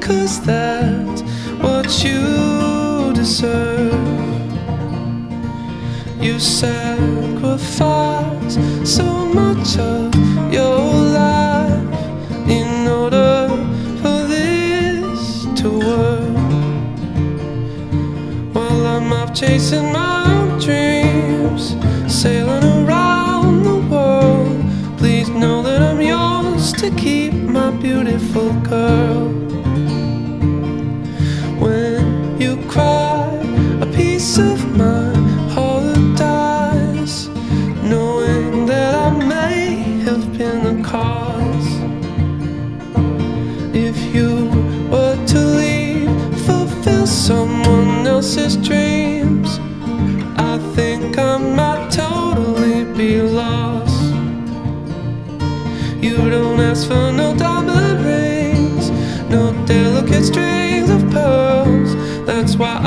'cause that's what you deserve. You sacrifice so much of your life in order for this to work. While I'm off chasing my own dreams, sailing around the world, please know that I'm yours to keep, my beautiful girl. When you cry, a piece of my heart dies, knowing that I may have been the cause. If you were to leave, fulfill someone else's dreams, I think I might totally be lost. You don't ask for no diamond rings, no delicate strings of pearls. That's why